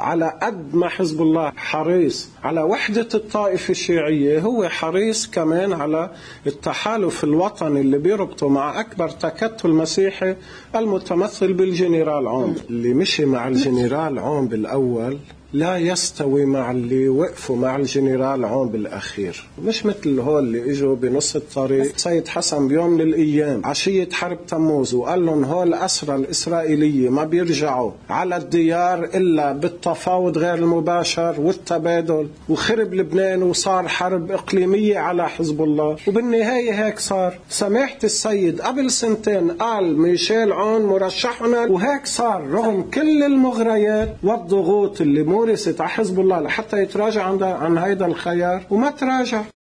على قد ما حزب الله حريص على وحدة الطائفة الشيعية، هو حريص كمان على التحالف الوطني اللي بيربطه مع أكبر تكتل مسيحي المتمثل بالجنرال عون. اللي مشي مع الجنرال عون بالأول لا يستوي مع اللي وقفوا مع الجنرال عون بالأخير. مش مثل هول اللي اجوا بنص الطريق. سيد حسن بيوم من الأيام عشية حرب تموز وقال لهم هول الأسرى الإسرائيلية ما بيرجعوا على الديار إلا بالتفاوض غير المباشر والتبادل، وخرب لبنان وصار حرب إقليمية على حزب الله. وبالنهاية هيك صار. سماحة السيد قبل سنتين قال ميشيل عون مرشحنا، وهيك صار رغم كل المغريات والضغوط اللي مورست على حزب الله لحتى يتراجع عن هيدا الخيار، وما تراجع.